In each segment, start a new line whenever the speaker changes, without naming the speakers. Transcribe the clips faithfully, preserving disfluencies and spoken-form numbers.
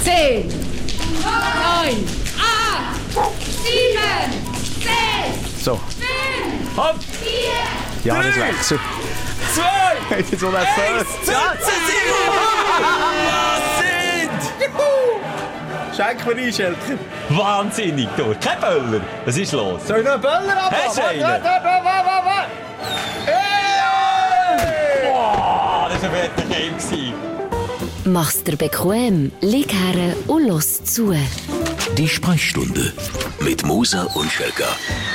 zehn, neun, acht, sieben, sechs,
so.
fünf,
Hopp.
vier,
Jahreswechsel.
Zwei.
Jetzt so nervös.
Ja,
Schenk mir ein, Schelker.
wahnsinnig, du. Kein Böller. Was ist los?
Soll ich noch einen Böller abmachen?
Hast du einen?
Warte, warte, warte, warte, warte. Hey!
Boah, das war ein fetter Game.
Mach's dir bequem, lieg her und los zu.
Die Sprechstunde mit Musa und Schelka.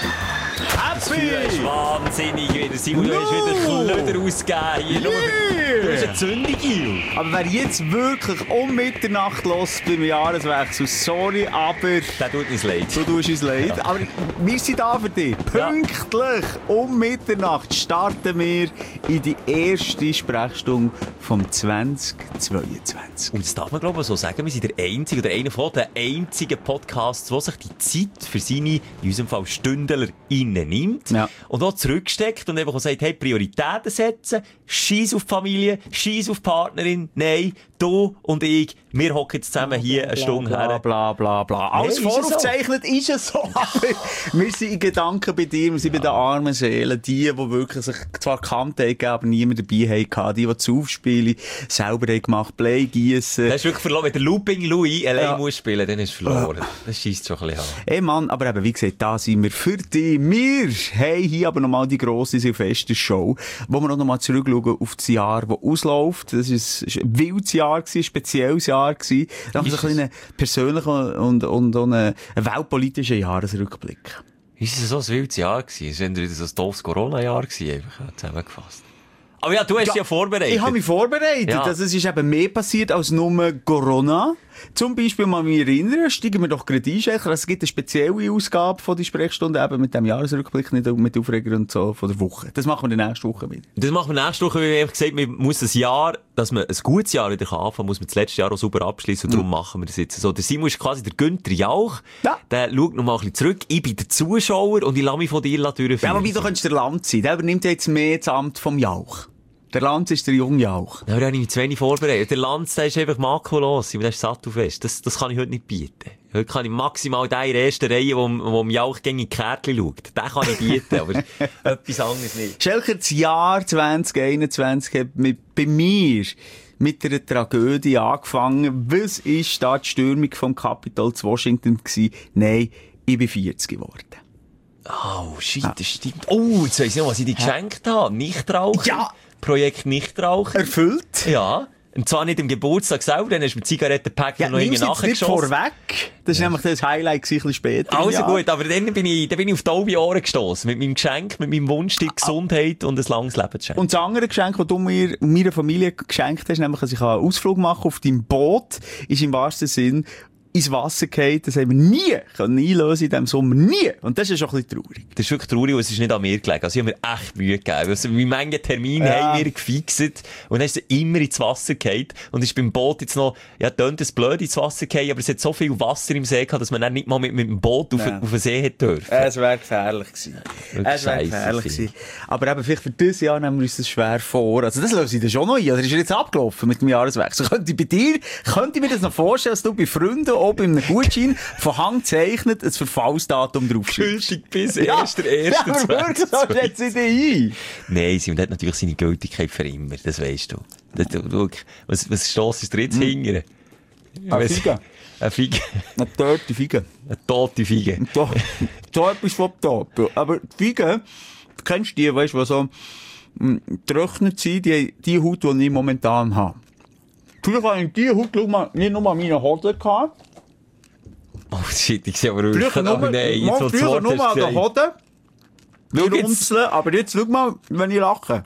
Du hast wahnsinnig wieder, Simon. Du hast wieder Klöder ausgegeben hier.
Yeah.
Du hast eine Zündung hier.
Aber wer jetzt wirklich um Mitternacht los beim Jahreswechsel, sorry, aber
Das tut uns leid.
du tust uns leid. Ja. Aber wir sind da für dich. Pünktlich um Mitternacht starten wir in die erste Sprechstunde vom zwanzig zweiundzwanzig.
Und das darf man, glaube ich, so sagen. Wir sind der einzige oder einer von den einzigen Podcasts, der sich die Zeit für seine, in unserem Fall Stündler, nimmt
ja.
und auch zurücksteckt und einfach auch sagt, hey, Prioritäten setzen, scheiss auf die Familie, scheiss auf die Partnerin, nein, du und ich, wir hocken jetzt zusammen hier eine Stunde
bla,
her.
Bla, bla, bla. Alles
nee,
voraufgezeichnet ist es so. Aber wir sind in Gedanken bei dir, wir sind bei den armen Seelen, die, die wirklich sich zwar gekannt haben, aber niemand dabei hatten, die, die das Aufspielen selber haben gemacht, Blei gießen.
Das ist wirklich verloren. Wenn der Looping Louis allein
ja.
muss spielen, dann ist es verloren. Das scheisst schon ein bisschen an.
Ey Mann, aber eben, wie gesagt, da sind wir für dich. Wir haben hier aber nochmal die grosse Silvester-Show, wo wir auch nochmal zurückschauen auf das Jahr, das ausläuft. Das war ein wildes Jahr, ein spezielles Jahr. Dann haben wir so einen persönlichen und, und, und einen weltpolitischen Jahresrückblick.
Ist es so ein wildes Jahr gewesen? Es war wieder so ein doofes Corona-Jahr gewesen, einfach zusammengefasst. Aber ja, du hast ja, ja vorbereitet.
Ich habe mich vorbereitet. Ja. Also, es ist eben mehr passiert als nur Corona. Zum Beispiel mal mich erinnern, steigen wir doch gerade ein. Also, es gibt eine spezielle Ausgabe von der Sprechstunde eben mit dem Jahresrückblick, nicht mit Aufreger und so von der Woche. Das machen wir die nächste Woche wieder.
Das machen wir nächste Woche, weil wir einfach gesagt haben, man muss ein Jahr, dass man ein gutes Jahr wieder anfangen kann, muss man das letzte Jahr auch super abschließen und darum mhm. machen wir das jetzt so. Der Simon ist quasi der Günther Jauch. Ja. Der schaut noch mal ein bisschen zurück. Ich bin der Zuschauer und ich lasse mich von dir durchführen.
Ja, aber wie du könntest der Land sein. Der übernimmt jetzt mehr das Amt vom Jauch. Der Lanz ist der junge Jauch.
Ja, aber da habe ich mich zu wenig vorbereitet. Der Lanz, der ist einfach makellos. Der ist sattelfest. Das, das kann ich heute nicht bieten. Heute kann ich maximal den in der ersten Reihe, wo, wo im Jauch gegen die Kärtchen schaut. Den kann ich bieten, aber etwas anderes nicht.
Schelker, das Jahr zwanzig einundzwanzig hat mit, bei mir mit einer Tragödie angefangen. Was ist da die Stürmung vom Capitol zu Washington gewesen? Nein, ich bin vierzig geworden.
Oh, shit, das stimmt. Oh, jetzt weiss ich noch, was ich dir geschenkt habe. Nichtrauchen.
Ja!
Projekt Nichtrauchen.
Erfüllt.
Ja. Und zwar nicht am Geburtstag selber, dann hast du mit Zigarettenpack
ja,
noch irgendwie nachgeschossen.
Nicht vorweg. Das ist ja. nämlich das Highlight ein bisschen später.
Also gut, aber dann bin ich, dann bin ich auf die taube Ohren gestossen. Mit meinem Geschenk, mit meinem Wunsch, dir Gesundheit und ein langes Leben zu schenken.
Und das andere Geschenk, das du mir und meiner Familie geschenkt hast, nämlich, dass ich einen Ausflug machen auf deinem Boot, ist im wahrsten Sinn ins Wasser gefallen. Das haben wir nie können einlösen in diesem Sommer. Nie. Und das ist schon ein bisschen traurig.
Das ist wirklich traurig, und es ist nicht an mir gelegen. Also ich habe mir echt Mühe gegeben. Also wie viele Termine ja. haben wir gefixt und dann ist es immer ins Wasser gefallen. Und es ist beim Boot jetzt noch, ja, tönt es blöd ins Wasser gefallen, aber es hat so viel Wasser im See gehabt, dass man dann nicht mal mit, mit dem Boot auf, ja. auf den See hätte dürfen.
Es wäre gefährlich gewesen. Ja, es wäre gefährlich gewesen. Aber eben, vielleicht für dieses Jahr nehmen wir uns das schwer vor. Also das löse ich dann schon noch ein. Oder ist er jetzt abgelaufen mit dem Jahreswechsel? Könnte ich bei dir, könnte ich mir das noch vorstellen, dass du bei Freunden auch bei einem Gutschein von Hand zeichnet ein Verfallsdatum draufschreibst?
Gültig bis erster erster
Ja, aber wirklich, so schätze ich dich ein.
Nein, Simon hat natürlich seine Gültigkeit für immer, das weisst du. Das, du, du was, was stossest du jetzt hm. hingern?
Eine Fiege.
Eine Fiege.
Eine tote Fiege.
Eine tote Fiege.
Da, da etwas von tot. Aber die Fiege, du kennst die, weißt du, die so getrocknet sind, die, die Haut, die ich momentan habe. Früher hatte ich diese Haut, schau mal, nicht nur an meinen Hoden gehabt.
Oh shit, ich sehe aber ruhig.
Früher nur,
aber nein, jetzt,
mal, früher nur an den Hoden.
Schau
runzeln, aber jetzt schau mal, wenn ich lache.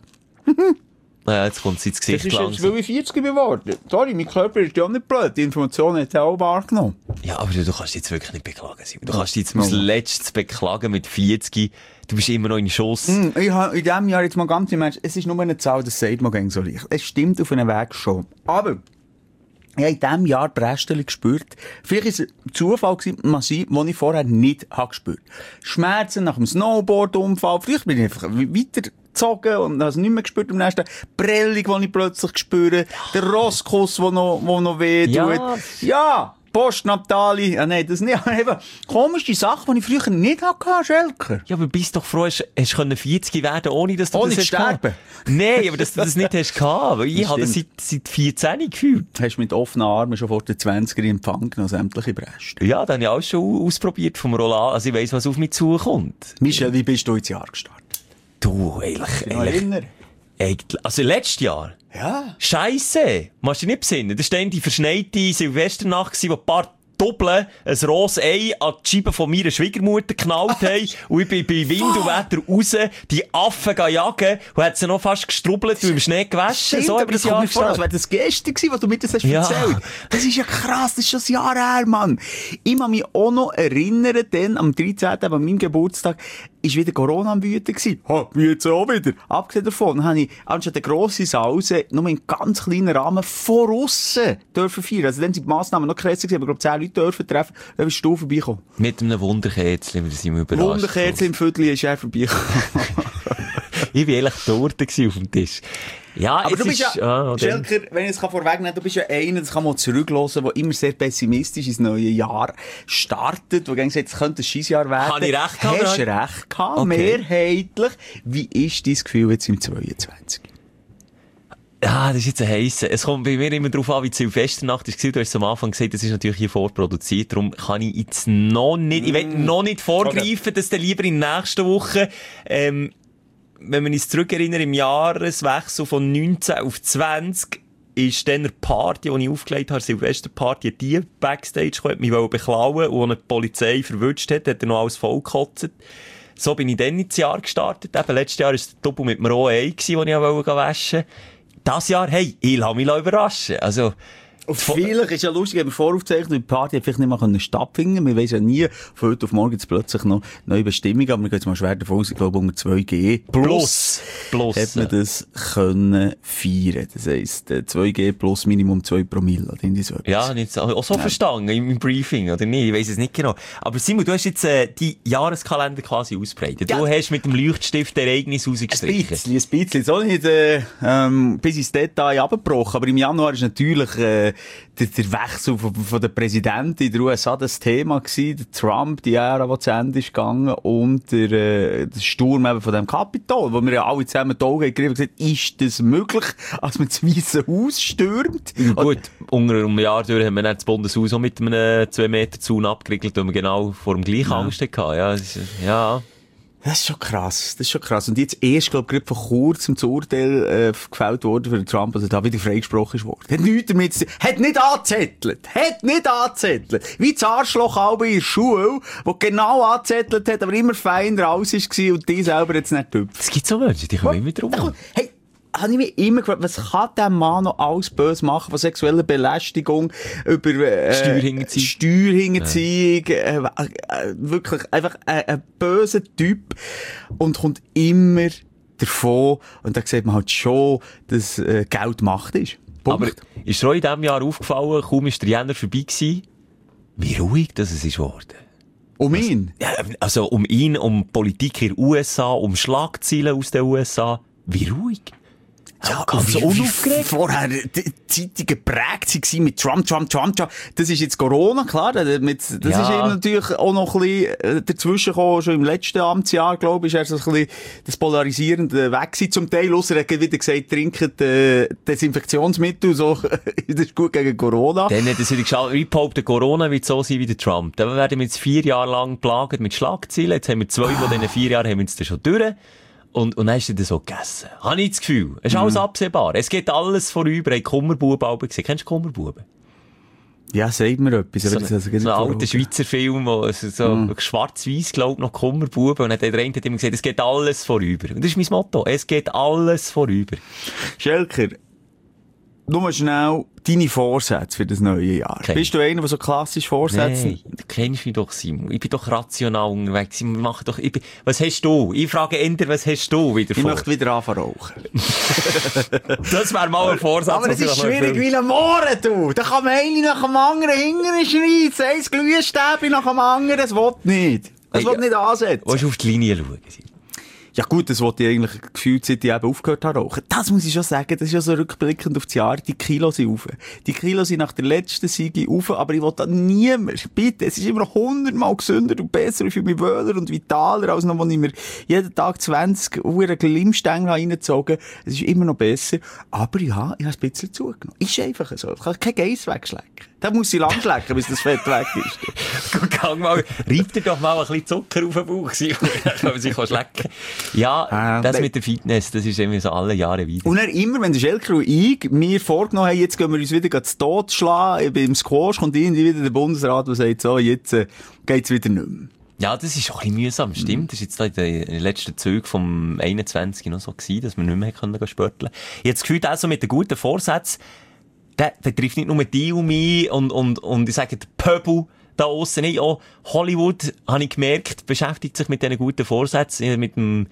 Ja, jetzt kommt es ins Gesicht.
Das ist jetzt, weil ich vierzig geworden. Sorry, mein Körper ist ja nicht blöd. Die Information hat er auch wahrgenommen.
Ja, aber du, du kannst dich jetzt wirklich nicht beklagen, Simon. Du kannst dich jetzt als letztes beklagen mit vierzig. Du bist immer noch in Schuss. Mm,
ich habe in diesem Jahr jetzt mal ganz im Ernst, es ist nur eine Zahl, das sagt man gegen so leicht. Es stimmt auf einem Weg schon. Aber ich habe in diesem Jahr Brästchen gespürt. Vielleicht war es ein Zufall massiv, den ich vorher nicht habe gespürt. Schmerzen nach dem Snowboard-Unfall. Vielleicht bin ich einfach weiter gezogen und habe es nicht mehr gespürt am nächsten Tag. Prellung, die ich plötzlich spüre. Der Rosskuss, der noch, wo noch weh tut.
Ja.
Ja. Postnatali, ah, nein, das nicht. Eben, komische Sachen, die ich früher nicht hatte, Schelker.
Ja, aber bist doch froh, hast du vierzig werden, ohne dass du
Ohne
das
zu
hast
sterben.
Nein, aber dass du das nicht hast gehabt. Weil ich
Das
habe das seit,
stimmt.
seit vierzehn gefühlt.
Hast du mit offenen Armen schon vor den zwanziger in Empfang genommen, sämtliche Brüste.
Ja, dann habe ich auch schon ausprobiert vom Roland. Also ich weiss, was auf mich zukommt.
Michel, wie bist du ins Jahr gestartet?
Du, eigentlich,
Ich
eigentlich,
erinnere.
eigentlich also letztes Jahr.
Ja.
Scheisse! Machst du dich nicht besinnen? Das war dann die verschneite Silvesternacht, wo ein paar Doppeln ein rohes Ei an die Scheibe von meiner Schwiegermutter geknallt haben. Und ich bin bei Wind und Wetter raus, die Affen gehen jagen und hat sie noch fast gestrubbelt und im Schnee gewaschen.
Stimmt,
So
aber
aber
das
das
kommt
Jahr
mir vor, als
gestartet.
wäre das gestern gewesen, was du mir das hast
Ja.
erzählt. Das ist ja krass, das ist schon ein Jahr her, Mann. Ich kann mich auch noch erinnern, denn am dreizehnten an meinem Geburtstag, ist wieder Corona am Wüten gewesen. Ha, wie jetzt auch wieder. Abgesehen davon, dann habe ich anstatt eine grosse Sause nur in ganz kleinen Rahmen von aussen dürfen feiern. Also dann sind die Massnahmen noch krasser gewesen, aber ich glaube, zehn Leute dürfen treffen, dann bist du vorbeikommen.
Mit einem Wunderkerzchen, wir sind überrascht.
Wunderkerze im Viertel ist er vorbeigekommen.
Ich war eigentlich dort gewesen auf dem Tisch. Ja,
Aber
es
du bist
ist,
ja,
ah, dann-
Schelker, wenn ich es vorwegnehmen, du bist ja einer, das kann man zurückhören, der immer sehr pessimistisch ins neue Jahr startet, wo gesagt, es könnte ein Scheissjahr werden.
Habe ich recht gehabt,
Hast du
oder?
recht gehabt,
Okay.
mehrheitlich. Wie ist dein Gefühl jetzt im zweiundzwanzig?
Ja, das ist jetzt ein heisser. Es kommt bei mir immer darauf an, wie die Silvesternacht war. Du hast am Anfang gesagt, das ist natürlich hier vorproduziert. Darum kann ich jetzt noch nicht, ich will noch nicht vorgreifen, dass dann lieber in der nächsten Woche, ähm, wenn wir uns zurückerinnern, im Jahreswechsel von neunzehn auf zwanzig, ist dann eine Party, die ich aufgelegt habe, Silvesterparty, die Backstage gekommen, mich beklauen und eine Polizei verwünscht hat, hat er noch alles vollgekotzt. So bin ich dann ins Jahr gestartet. Eben, letztes Jahr war es der Doppel mit dem rohen Ei, den ich auch waschen wollte. Das Jahr, hey, ich lasse mich überraschen. Also,
Und vielleicht ist ja lustig, wenn wir voraufzeichnen, die Party hat vielleicht nicht mehr stattfinden. Wir wissen ja nie, von heute auf morgen jetzt plötzlich noch neue Bestimmungen, aber wir gehen jetzt mal schwer davon aus, ich glaube, unter zwei G plus,
plus,
hat man das können feiern. Das heisst, äh, zwei G plus Minimum zwei Promille, oder irgendwie so etwas.
ja, nicht so, auch so verstanden im Briefing, oder nicht? Ich weiss es nicht genau. Aber Simon, du hast jetzt äh, die Jahreskalender quasi ausbreitet.
Ja.
Du hast mit dem Leuchtstift Ereignis
Ein
rausgestrichen.
bisschen, ein bisschen. So nicht, äh, ähm, bis ins Detail abgebrochen. Aber im Januar ist natürlich, äh, der, der Wechsel von, von der Präsidentin in den U S A das Thema gewesen. Der Trump, die Ära, die zu Ende ist gegangen. Und der, äh, der Sturm eben von dem Kapitol, wo wir ja alle zusammen die Augen gegriffen haben, gesagt, ist das möglich, als man das Weisse Haus stürmt?
Gut, unter einem Jahr durch haben wir dann das Bundeshaus auch mit einem zwei Meter Zaun abgeriegelt, weil wir genau vor dem gleichen Angst hatten. Ja, das ist, ja.
Das ist schon krass. Das ist schon krass. Und jetzt erst, glaube ich, gerade vor kurzem das Urteil, äh, gefällt worden für den Trump, also da wieder freigesprochen ist worden. Hat nichts damit zu tun. Hat nicht angezettelt. Hat nicht angezettelt. Wie das Arschloch auch in der Schule, wo genau angezettelt hat, aber immer feiner raus war und die selber jetzt nicht tüpft.
Es gibt so Menschen, die kommen immer drum.
Hey, habe ich mich immer gefragt, was kann der Mann noch alles böse machen, von sexueller Belästigung, über, äh,
Steuerhinterziehung.
Steuerhinterziehung, äh, äh, wirklich einfach äh, ein böser Typ und kommt immer davon und da sieht man halt schon, dass äh, Geld Macht ist. Punkt.
Aber ist dir auch in diesem Jahr aufgefallen, kaum ist der Jänner vorbei gewesen, wie ruhig das es ist worden?
um ihn.
Ja, also um ihn, um Politik in den U S A, um Schlagzeilen aus den U S A. Wie ruhig.
Ja,
ganz
wie, wie
unaufgeregt.
vorher die Zeitungen geprägt waren mit Trump, Trump, Trump, Trump. Das ist jetzt Corona, klar. Das
Ja.
ist eben natürlich auch noch ein bisschen äh, dazwischen gekommen. Schon im letzten Amtsjahr, glaube ich, ist er so ein bisschen das Polarisierende weg gewesen. Zum Teil, ausser er hat wieder gesagt, trinken äh, Desinfektionsmittel, so. Das ist gut gegen Corona.
Dann hat es wieder geschaut, wie behauptet, Corona wird so sein wie der Trump. Dann werden wir jetzt vier Jahre lang plagert mit Schlagzeilen. Jetzt haben wir zwei von diesen vier Jahren haben wir jetzt dann schon durch. Und, und dann hast du das so gegessen. Habe ich das Gefühl. Es ist alles absehbar. Es geht alles vorüber. Haben Kummerbuben auch gesehen. Kennst du Kummerbuben?
Ja, sagt mir etwas.
So,
aber
ein,
das- das geht
so ein
nicht
alter
vor-
Schweizer Film, wo es so schwarz-weiß, glaub noch Kummerbuben. Und dann hat der eine hat immer gesagt, es geht alles vorüber. Und das ist mein Motto. Es geht alles vorüber.
Schelker, nur schnell deine Vorsätze für das neue Jahr.
Okay.
Bist du einer, der so klassisch Vorsätze...
Nein, du kennst mich doch, Simon. Ich bin doch rational unterwegs. Wir machen doch, ich bin, was hast du? Ich frage Ender, was hast du wieder
Ich
vor?
möchte wieder anfangen rauchen.
Das wäre mal ein Vorsatz.
Aber
was
das
ich
ist
noch mal
schwierig
erfülle.
wie ein Mohren, du. Da kann man eine nach dem anderen hingern schreizen. Eins Glühstäbchen nach dem anderen. Das will nicht. Das
Hey,
will nicht ansetzen.
Willst du auf die Linie schauen, Simon?
Ja gut, das wollte ich eigentlich gefühlt, seit ich eben aufgehört habe rauchen. Das muss ich schon sagen, das ist ja so rückblickend auf das Jahr, die Kilos sind rauf. Die Kilos sind nach der letzten Siege rauf, aber ich will da niemand, bitte, es ist immer noch hundertmal gesünder und besser, ich fühle mich wohler und vitaler, als noch, als ich mir jeden Tag zwanzig Uhr Glimmstängel reingezogen habe. Es ist immer noch besser, aber ja, ich habe ein bisschen zugenommen. Ist einfach so. Ich kann kein Geiss wegschlecken. Da muss ich lang schlecken, bis das Fett weg ist.
Gang mal, reib dir doch mal ein bisschen Zucker auf den Bauch, dann kann man sich schlecken. Ja, äh, das mit der Fitness, das ist immer so alle Jahre wieder.
Und dann immer, wenn der Schelker und ich mir vorgenommen haben, jetzt gehen wir uns wieder zu Tod schlagen, beim Squash kommt irgendwie wieder der Bundesrat, der sagt, so, jetzt äh, geht's wieder nicht mehr.
Ja, das ist auch ein bisschen mühsam, stimmt. Das war jetzt da in den letzten Zügen vom einundzwanzig noch so gewesen, dass wir nicht mehr können spörteln. Ich habe das Gefühl, auch so mit den guten Vorsätzen, der, der trifft nicht nur die und mich und, und, und ich sage, der Pöbel da aussen nicht. Auch Hollywood, habe ich gemerkt, beschäftigt sich mit diesen guten Vorsätzen, mit dem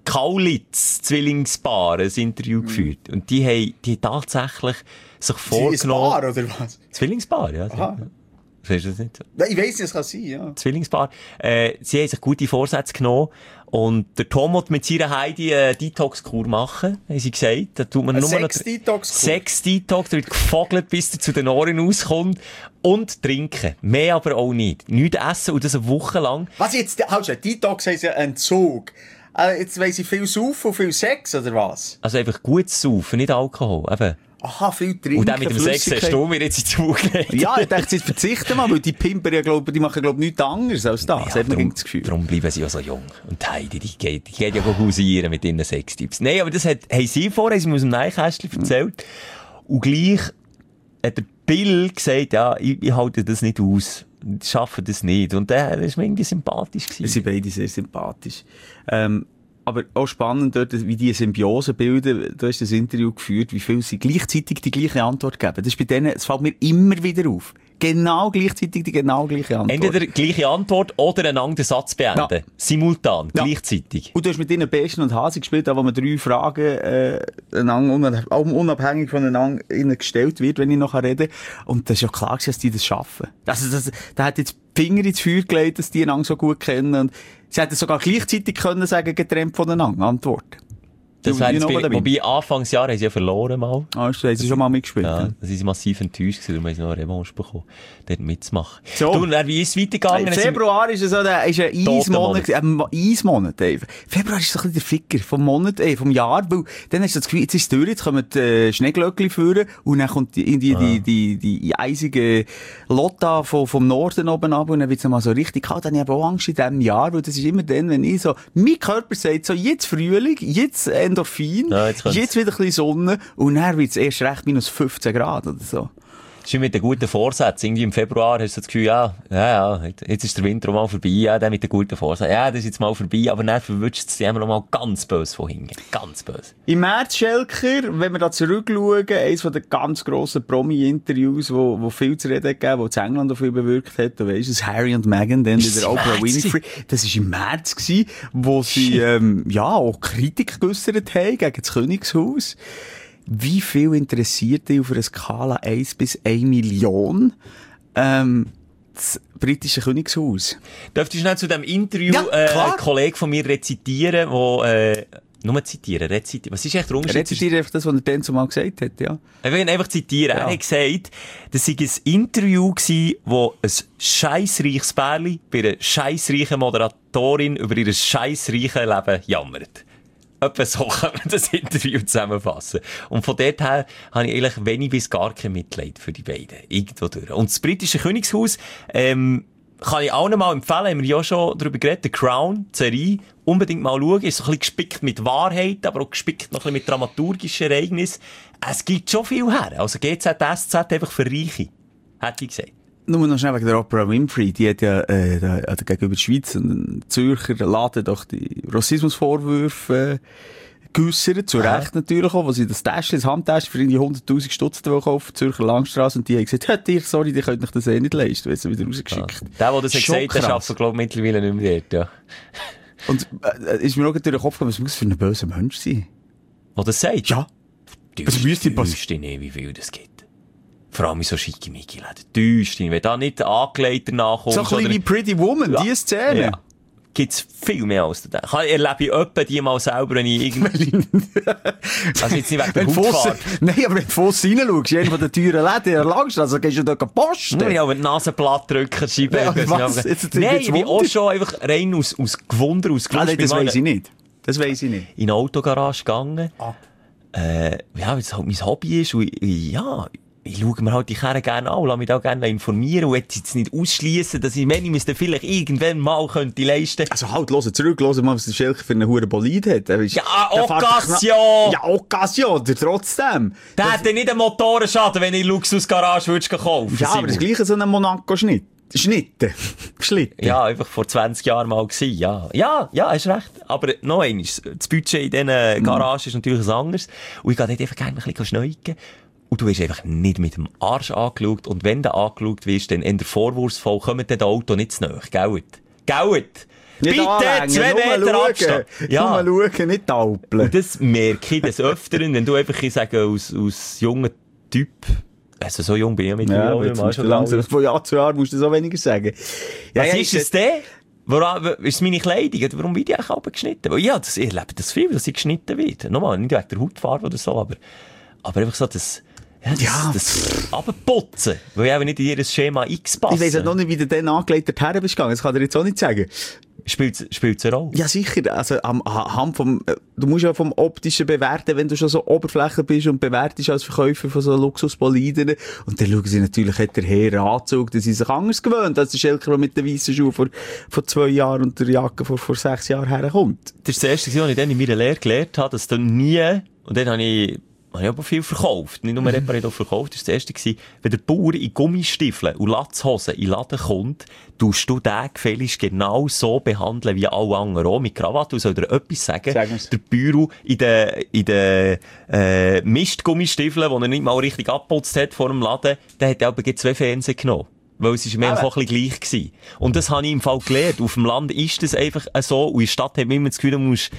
Kaulitz-Zwillingspaar ein Interview mm. geführt. Und die haben, die haben tatsächlich sich vorgenommen.
Paar, oder was?
Zwillingspaar, ja.
Aha.
Weißt du das nicht?
Ja, ich weiss nicht, es kann sein, ja.
Zwillingspaar. Äh, sie haben sich gute Vorsätze genommen. Und der Tom wird mit seiner Heidi eine Detox-Kur machen, haben sie gesagt. Da tut man
eine
nur
Sex-Detox-Kur?
Sex-Detox, da wird gefogelt, bis er zu den Ohren rauskommt. Und trinken. Mehr aber auch nicht. Nichts essen und das eine Woche lang.
Was jetzt? Halt schon, Detox heisst ja Entzug. Äh, jetzt weiss ich viel Saufen und viel Sex, oder was?
Also einfach gut saufen, nicht Alkohol. Eben.
Aha, viel trinken.
Und dann mit dem Sex hast du mir jetzt in die Mund gelegt.
Ja, ich dachte, jetzt verzichten mal, weil die Pimper ja, glaub, die machen, glaub ich, nichts anderes als das. Ja, hat man das Gefühl.
Darum bleiben sie ja so jung. Und die Heidi, die geht, die geht ja hausieren mit ihren Sextipps. Nein, aber das hat, haben sie vorher, haben sie mir aus dem Neinkästchen erzählt. Mhm. Und gleich hat der Bill gesagt, ja, ich, ich halte das nicht aus. Ich schaffe das nicht. Und der, der ist mir irgendwie sympathisch gewesen.
Sie sind beide sehr sympathisch. Ähm, Aber auch spannend dort, wie die Symbiose bilden. Du hast das Interview geführt, wie viel sie gleichzeitig die gleiche Antwort geben. Das ist bei denen, es fällt mir immer wieder auf. Genau gleichzeitig die genau gleiche Antwort.
Entweder gleiche Antwort oder einen anderen Satz beenden. Ja. Simultan, ja. Gleichzeitig.
Und du hast mit ihnen Besten und Hasi gespielt, wo man drei Fragen äh, einander, unabhängig voneinander ihnen gestellt wird, wenn ich noch rede. Und das ist ja klar, dass die das schaffen. Also das, da hat jetzt die Finger ins Feuer gelegt, dass die einander so gut kennen. Und sie hätten sogar gleichzeitig können sagen, getrennt voneinander. Antwort.
Das wäre jetzt bei, wobei Anfangsjahr haben sie ja verloren mal.
Ah, das haben sie schon mal mitgespielt.
Ja,
ja.
Da sind sie massiv enttäuscht gewesen, darum haben sie noch eine Revanche bekommen, dort mitzumachen.
So.
Du, wie ist es weitergegangen?
Im Februar ist es so, der, ist ein Eismonat, ein Eismonat einfach. Februar ist so ein bisschen der Ficker vom Monat, ey, vom Jahr, weil dann hast du das Gefühl, jetzt ist es durch, jetzt kommen die äh, Schneeglöckchen führen und dann kommt die, die, ah. die, die, die, die eisige Lotta vom, vom Norden oben ab und dann wird es mal so richtig kalt. Dann habe ich aber auch Angst in diesem Jahr, weil das ist immer dann, wenn ich so, mein Körper sagt so, jetzt Frühling, jetzt Endorphin, ja, jetzt, jetzt wieder ein bisschen Sonne und dann wird es erst recht minus fünfzehn Grad oder so.
Das ist mit den guten Vorsätzen. Irgendwie im Februar hast du das Gefühl, ja, ja, ja, jetzt ist der Winter mal vorbei, ja, der mit den guten Vorsätzen. Ja, das ist jetzt mal vorbei, aber dann verwünscht es sich immer noch mal ganz böse von hinten. Ganz böse.
Im März, Schelker, wenn wir da zurückschauen, eines von den ganz grossen Promi-Interviews, wo, wo viel zu reden gegeben, wo in England auch viel bewirkt hat, du weisst es, Harry und Meghan, dann wieder Oprah Winfrey. Das war im März gewesen, wo sie, ähm, ja, auch Kritik geäussert haben gegen das Königshaus. Wie viel interessiert dich auf einer Skala eins bis eine Million ähm, das britische Königshaus?
Dürftest du schnell zu diesem Interview
ja,
äh, einen Kollegen von mir rezitieren, wo äh, nur zitieren, rezitieren. Was ist echt der Unterschied?
Rezitieren einfach das, was er dann zumal gesagt hat, ja.
Ich will ihn einfach zitieren. Ja. Er hat gesagt, das war ein Interview gewesen, wo ein scheissreiches Pärchen bei einer scheissreichen Moderatorin über ihr scheissreiches Leben jammert. Etwa so kann man das Interview zusammenfassen. Und von dort her habe ich eigentlich wenig bis gar kein Mitleid für die beiden. Irgendwo durch. Und das britische Königshaus, ähm, kann ich auch noch mal empfehlen, haben wir ja schon darüber geredet, The Crown, die Serie, unbedingt mal schauen. Ist so ein bisschen gespickt mit Wahrheit, aber auch gespickt noch ein bisschen mit dramaturgischen Ereignissen. Es gibt schon viel her. Also G Z S Z einfach für Reiche, hätte ich gesagt.
Nur noch schnell wegen der Oprah Winfrey. Die hat ja äh, da, also gegenüber der Schweiz und Zürcher Laden doch die Rassismusvorwürfe äh, geäussert. Zu Recht natürlich auch, wo sie das Täschchen, das Handtäschchen für irgendwie hunderttausend Stutz kaufen, Zürcher Langstrasse, und die haben gesagt, hört ihr, sorry, die könnt euch das eh nicht leisten, weil sie wieder rausgeschickt.
Ja. Der, der das hat gesagt, der arbeitet, glaube ich, mittlerweile nicht mehr dort, ja.
Und äh, ist mir auch durch den Kopf gekommen, was muss das für ein böser Mensch sein?
Der das sagt?
Ja.
Du wüsstest nicht, wie viel das gibt. Vor allem in so schickimicki Läden. Täuscht ihn. Wenn da nicht Angeleitet nachkommt.
So ein bisschen wie Pretty Woman, ja. Die Szene. Ja.
gibt's viel mehr als du denkst. Ich erlebe ich öppe die mal selber, wenn ich irgendwie... also jetzt nicht wegen der Hautfarbe.
Nein, aber wenn du Fuss reinschaust, in einer von den teuren Läden in der Langstrasse, gehst du dort posten.
Ja, wenn die Nase platt drücken, Scheibe.
Ja, was? Jetzt,
Nein, ich bin auch schon einfach rein aus, aus Gewunder, aus Gelust.
Ah, das weiss ich nicht. Das weiss ich nicht.
In eine Autogarage gegangen.
Ah.
Äh, ja, weil es halt mein Hobby ist. Und ich, ja, ich schaue mir halt die Kerren gerne an, lasse mich auch gerne informieren und jetzt nicht ausschliessen, dass ich mir müsste vielleicht irgendwann mal könnte leisten.
Also halt, hören zurück, hören mal, was der Schelker für einen hohen Bolid hat. Ist,
ja, Occasion!
Ja, Occasion, trotzdem.
Der hätte nicht einen Motorenschaden, wenn ich Luxusgarage würdest kaufen.
Ja, aber das gleiche so ein Monaco-Schnitt. Schnitten. Schlitten.
Ja, einfach vor zwanzig Jahren mal gewesen, ja. Ja, ja, hast recht. Aber noch eines, das Budget in diesen Garagen ist natürlich ein anderes. Und ich gehe dort einfach gerne ein bisschen schneuken. Und du wirst einfach nicht mit dem Arsch angeschaut. Und wenn du angeschaut wirst, dann in der vorwurfsvoll kommt das Auto nicht zu nahe. Gell? Gell? Bitte, zwei Meter Abstand.
Ja. Nur schauen, nicht taupeln.
Und das merke ich des Öfteren, wenn du einfach, ich sage, als, als junger Typ, also so jung bin ich ja mit
ja,
dir.
Ja, langsam, von Jahr zu Jahr musst du so weniger sagen.
Ja, was ja, ist es denn? Woran, ist es meine Kleidung? Warum wird die eigentlich aber geschnitten? Ja, das, ich erlebe das viel, dass sie geschnitten wird. Nochmal, nicht wegen der Hautfarbe oder so, aber, aber einfach so das, ja, das, ja. das Abputzen. Weil ich eben nicht in ihr Schema X passe.
Ich weiss ja noch nicht, wie du dann angelegt dorthin bist gegangen. Das kann ich dir jetzt auch nicht sagen.
Spielt es eine Rolle?
Ja, sicher. Also, am, am vom, du musst ja vom Optischen bewerten, wenn du schon so Oberfläche bist und bewertest als Verkäufer von so Luxusboliden. Und dann schauen sie natürlich, hat der Herr Anzug, dass sie sich anders gewöhnt, als der Schelker, der mit den weißen Schuhen vor, vor zwei Jahren und der Jacke vor, vor sechs Jahren herkommt.
Das ist das erste, was ich dann in meiner Lehre gelernt habe, dass dann nie, und dann habe ich, habe ich aber viel verkauft. Nicht nur repariert, auch verkauft. Das war das erste. Wenn der Bauer in Gummistiefeln und Latzhosen in den Laden kommt, tust du den gefälligst genau so behandeln wie alle anderen auch. Mit Krawatte, und soll dir etwas sagen. Sagen's. Der Büro in den, in den, äh, Mistgummistiefeln, die er nicht mal richtig abputzt hat vor dem Laden, der hat aber zwei Fernseher genommen. Weil es ist mir einfach ein bisschen gleich gewesen. Und das habe ich im Fall gelernt. Auf dem Land ist das einfach so. Und in der Stadt hat man immer das Gefühl, du musst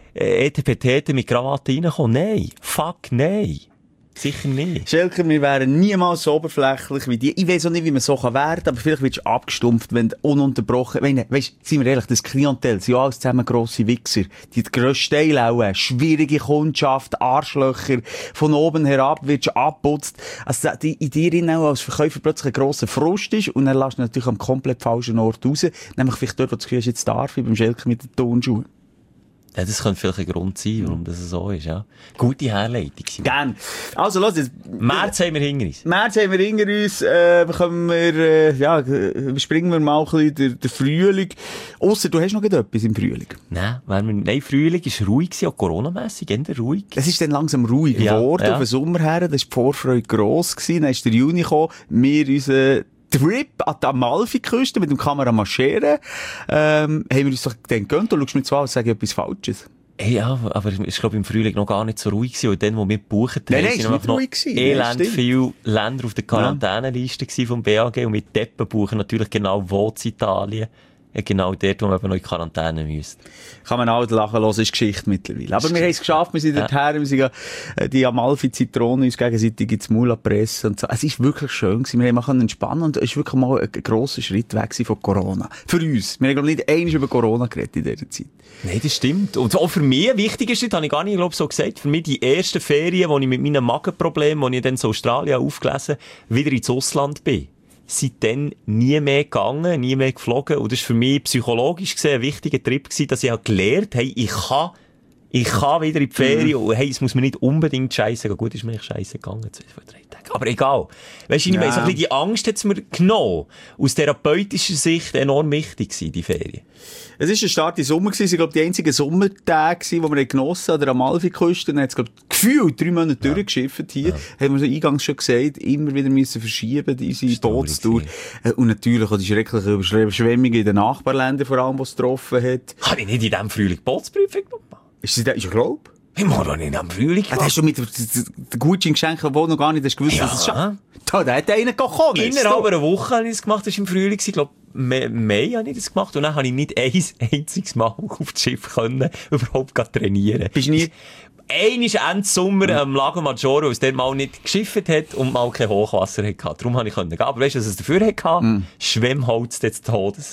E T P T mit Krawatte reinkommen. Nein. Fuck, nein. Sicher nicht.
Schelker, wir wären niemals so oberflächlich wie die. Ich weiss auch nicht, wie man so werden kann, aber vielleicht wirst du abgestumpft, wenn du ununterbrochen... Weißt, seien wir ehrlich, das Klientel sind ja alles zusammen grosse Wichser. Die grössten Teile auch, schwierige Kundschaft, Arschlöcher, von oben herab wirst du abputzt. Also die, in dir auch als Verkäufer plötzlich ein grosser Frust ist und dann lässt du natürlich am komplett falschen Ort raus. Nämlich vielleicht dort, wo du das Gefühl hast, jetzt darf ich beim Schelker mit den Turnschuhen.
Ja, das könnte vielleicht ein Grund sein, warum das so ist, ja. Gute Herleitung.
Gern. Also, los jetzt.
März haben wir hinter uns.
März haben wir hinter uns, äh, bekommen wir, äh, ja, springen wir mal ein bisschen den, den Frühling. Ausser, du hast noch etwas im Frühling?
Nein, weil wir, nein, Frühling war ruhig, auch coronamässig, eher ruhig.
Es ist dann langsam ruhig
ja,
geworden,
ja.
auf den Sommer her, da war die Vorfreude gross gewesen, dann ist der Juni gekommen, wir unsere Trip an die Amalfiküste mit dem Kameramann-Scheren, ähm, haben wir uns doch dann gegönnt. Du schaust mir zwar an und sagst etwas Falsches.
Hey, ja, aber es war, glaube im Frühling noch gar nicht so ruhig gewesen. Und dann, wo wir gebucht haben,
nein, nein, sind noch
ruhig gewesen. Elend viele Länder auf der Quarantäneliste ja. vom B A G. Und mit Deppen buchen natürlich genau wo in Italien. Ja, genau dort, wo man eben noch in Quarantäne müsste.
Kann man auch lachen hören, ist Geschichte mittlerweile. Aber wir haben es geschafft, wir sind ja. dorthin, wir sind ja, die Amalfi-Zitronen uns gegenseitig ins Maul pressen und so. Es ist wirklich schön gewesen, wir haben mal entspannen und es ist wirklich mal ein, ein grosser Schritt weg von Corona. Für uns. Wir haben, glaube ich, nicht einmal über Corona geredet in dieser Zeit.
Nein, das stimmt. Und auch für mich, wichtig ist, das habe ich gar nicht, glaube so gesagt, für mich die ersten Ferien, wo ich mit meinen Magenproblemen, wo ich dann in Australien aufgelesen wieder ins Ausland bin. Seitdem nie mehr gegangen, nie mehr geflogen. Und das war für mich psychologisch gesehen ein wichtiger Trip gewesen, dass ich halt gelernt habe, ich kann, ich kann wieder in die Ferien mhm. und hey, es muss mir nicht unbedingt scheiße gehen. Gut, ist mir nicht scheiße gegangen, zwei, zwei, drei Tage. Aber egal. Weisst du, ich ja. meine, so ein bisschen die Angst hat es mir genommen. Aus therapeutischer Sicht enorm wichtig gewesen, die Ferien.
Es war ein starker Sommer gewesen. Ich glaube, die einzigen Sommertage, die wir genossen haben, an der Amalfi-Küste. Dann hat es, glaube ich, gefühlt drei Monate ja. durchgeschifft hier. Ja. Haben wir so eingangs schon gesagt, immer wieder müssen verschieben, unsere Bootstour. Und natürlich auch die schrecklichen Überschwemmungen in den Nachbarländern, vor allem, die es getroffen hat.
Habe ich nicht in diesem Frühling Bootsprüfung gemacht?
Ist das, ich glaube?
Ich mache doch nicht in diesem Frühling gemacht.
Ah, hast du mit den Gutschein geschenkt, wo noch gar nicht hast gewusst,
ja.
was es schafft? Da, da hat einer gekommen.
Innerhalb einer Woche habe ich das gemacht, das war im Frühling, ich glaube, Mai, Mai habe ich das gemacht und dann habe ich nicht ein einziges Mal auf das Schiff können, überhaupt trainieren.
Bist du nie?
Einmal Ende Sommer mhm. am Lago Maggiore, weil es der mal nicht geschifft hat und mal kein Hochwasser hatte. Darum konnte ich gehen. Aber weißt du, was es dafür hatte? Mhm. Schwemmholz des Todes.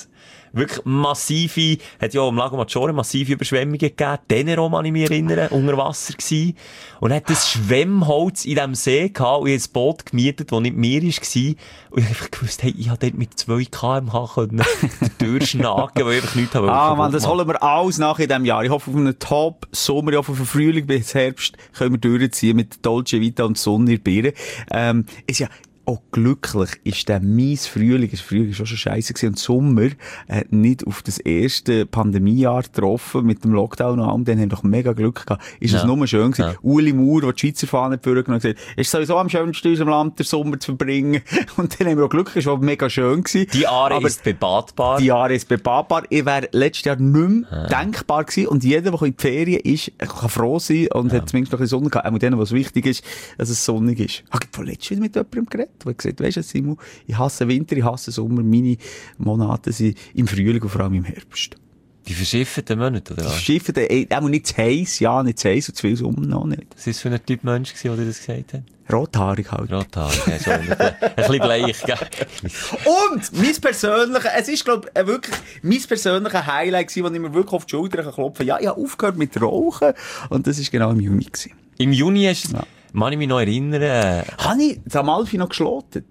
wirklich massive, hat ja am Lago Maggiore massive Überschwemmungen gegeben. Tenero, kann ich mich erinnern, unter Wasser gewesen. Und hat das Schwemmholz in diesem See gehabt und ich ein Boot gemietet, das nicht mehr war. Und ich habe einfach gewusst, hey, ich habe dort mit zwei Kilometer pro Stunde durchschnagen, weil ich einfach nichts habe.
Ah, Mann, das holen wir alles nach in diesem Jahr. Ich hoffe auf einen Top-Sommer, ich hoffe auf einen Frühling bis Herbst können wir durchziehen mit Dolce Vita und Sonne in der Birne. Ähm, ist ja, auch glücklich ist der mies Frühling, das Frühling ist auch schon scheisse gewesen, und Sommer äh, nicht auf das erste Pandemiejahr getroffen, mit dem Lockdown und allem, dann haben wir doch mega Glück gehabt. Ist es
ja.
nur schön gewesen.
Ja.
Uli Maurer, der die Schweizer Fahne vorgenommen hat, gesagt, es ist sowieso am schönsten in unserem Land, den Sommer zu verbringen. Und dann haben wir auch Glück, es war mega schön gewesen.
Die Aare
aber
ist bebadbar.
Die Aare ist bebadbar. Ich wäre letztes Jahr nicht mehr ja. denkbar gewesen. Und jeder, der in die Ferien ist, kann froh sein und ja. hat zumindest noch ein bisschen Sonne gehabt. Auch denen, was wichtig ist, dass es sonnig ist. Ich habe vor letztes Jahr mit jemandem geredet, der gesagt hat, weisst du, Simon, ich hasse Winter, ich hasse Sommer, meine Monate sind im Frühling und vor allem im Herbst.
Die verschifften Monate, oder was?
Die verschifften, auch nicht zu heiß, ja, nicht zu heiß und zu viel Sommer noch nicht.
Was war das für ein Typ Mensch, der das gesagt hat?
Rothaarig halt.
Rothaarig, ja, schon. Ein bisschen bleich, gell?
Und mein persönlicher, es ist, glaub ich, wirklich mein persönlicher Highlight gewesen, wo ich mir wirklich auf die Schulter klopfen kann. Ja, ich habe aufgehört mit Rauchen und das war genau im Juni gewesen.
Im Juni hast du,
ja.
Kann ich mich noch erinnern? Äh,
Habe ich das Amalfi noch geschlotet?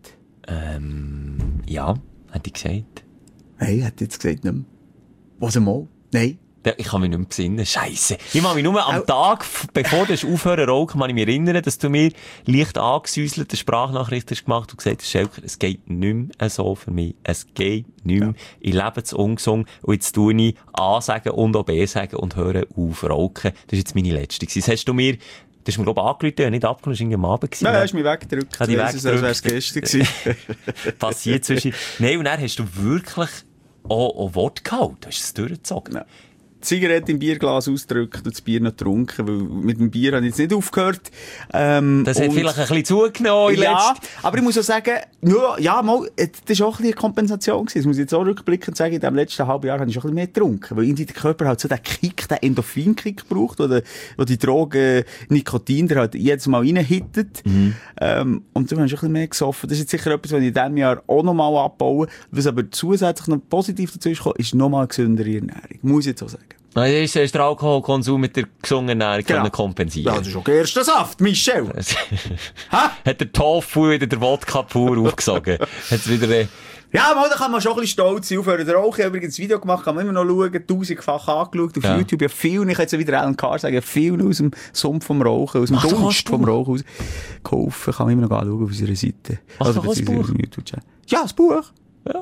Ähm, ja, hat ich gesagt.
Nein, hat jetzt gesagt nicht mehr. Was einmal? Nein.
Ich kann mich nicht mehr besinnen. Scheisse. Ich kann mich nur am Tag, bevor du aufhören zu rauchen, kann ich mich erinnern, dass du mir leicht angesäuselte Sprachnachricht hast gemacht und gesagt hast, Schelker, es geht nicht mehr so für mich. Es geht nicht mehr. Ja. Ich lebe zu ungesund und jetzt tue ich A sagen und auch B sagen und höre auf rauchen. Das ist jetzt meine letzte. Das hast du mir Du hast mir, glaube ich, angerufen, ja, nicht abgenommen, das war am Abend.
Nein, du hast mich weggedrückt.
Ich
weiss es, als wäre es gestern gewesen.
Passiert zwischen. Nein, und dann hast du wirklich auch, auch Wort gehauen. Du hast es durchgezogen. Ja.
Die Zigarette im Bierglas ausgedrückt und das Bier noch getrunken, weil mit dem Bier habe ich jetzt nicht aufgehört. Ähm,
das hat vielleicht ein bisschen zugenommen.
Ja, aber ich muss auch sagen, ja, ja mal, das war auch ein bisschen eine Kompensation gewesen. Das muss ich jetzt auch rückblickend sagen, in dem letzten halben Jahr habe ich schon ein bisschen mehr getrunken, weil irgendwie der Körper halt so den Kick, den Endorphin-Kick braucht, wo, der, wo die Droge Nikotin der halt jedes Mal reinhittet. Mhm. Ähm, und dann habe ich schon ein bisschen mehr gesoffen. Das ist jetzt sicher etwas, was ich in diesem Jahr auch nochmal abbaue. Was aber zusätzlich noch positiv dazu ist, ist nochmal eine gesündere Ernährung. Muss ich jetzt auch sagen.
Nein, das ist der Alkoholkonsum mit der gesunden Ernährung genau. kompensieren.
Ja, das ist auch der erste Saft, Michel.
Hat der Tofu wieder der Wodka pur aufgesogen. Hat's wieder, äh...
Ja, mal, da kann man schon ein bisschen stolz sein. Aufhören zu rauchen. Ich habe übrigens ein Video gemacht, kann man immer noch schauen, tausendfach angeschaut auf ja. YouTube. Ja, viel, ich kann jetzt wieder Alan Carr sagen, viel aus dem Sumpf vom Rauchen, aus dem Ach, Dunst vom Rauchen aus kaufen. Kann man immer noch anschauen auf unserer Seite.
Was also, das Buch?
Ja, das Buch.
Ja.